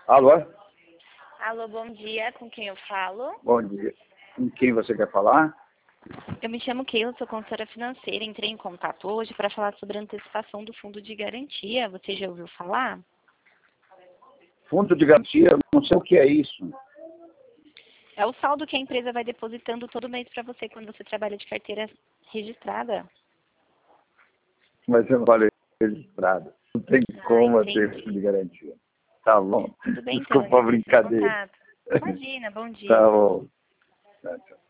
Alô? Alô, bom dia. Com quem eu falo? Bom dia. Com quem você quer falar? Eu me chamo Keila, sou consultora financeira. Entrei em contato hoje para falar sobre a antecipação do fundo de garantia. Você já ouviu falar? Fundo de garantia, eu não sei o que é isso. É o saldo que a empresa vai depositando todo mês para você quando você trabalha de carteira registrada. Mas eu não falei registrado. Não tem como eu ter Entendi. fundo de garantia. Tá bom. Tudo bem, então. Desculpa a Eu entro em brincadeira. contato. Imagina, bom dia. Tá bom. Tchau, tchau.